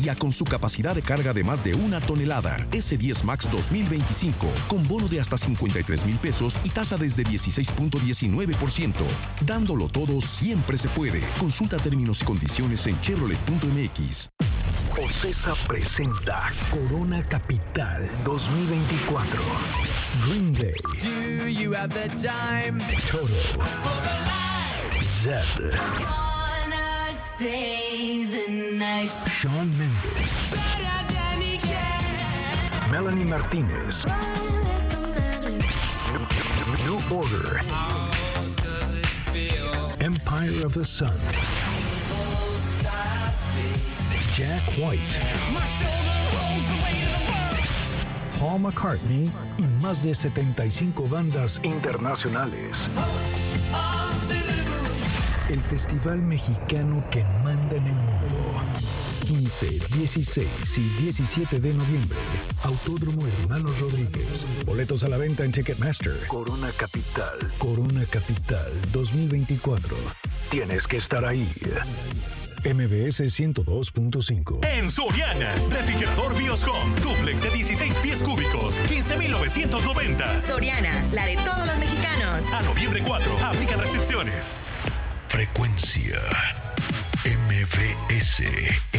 Ya con su capacidad de carga de más de 1 tonelada. S10 Max 2025, con bono de hasta 53,000 pesos y tasa desde 16.19%. Dándolo todo siempre se puede. Consulta términos y condiciones en Chevrolet.mx. Ocesa presenta Corona Capital 2024. Green Day. Do you have the time? Toto. Zedd. Wanna stay the night. Shawn Mendes. Melanie Martinez. New Order. Empire of the Sun. Jack White. Paul McCartney y más de 75 bandas internacionales. El festival mexicano que manda en el mundo. 15, 16 y 17 de noviembre. Autódromo Hermanos Rodríguez. Boletos a la venta en Ticketmaster. Corona Capital 2024. Tienes que estar ahí. MBS 102.5. En Soriana, refrigerador Bioscom, dúplex de 16 pies cúbicos, 15,990. Soriana, la de todos los mexicanos. A noviembre 4, aplican restricciones. Frecuencia MBS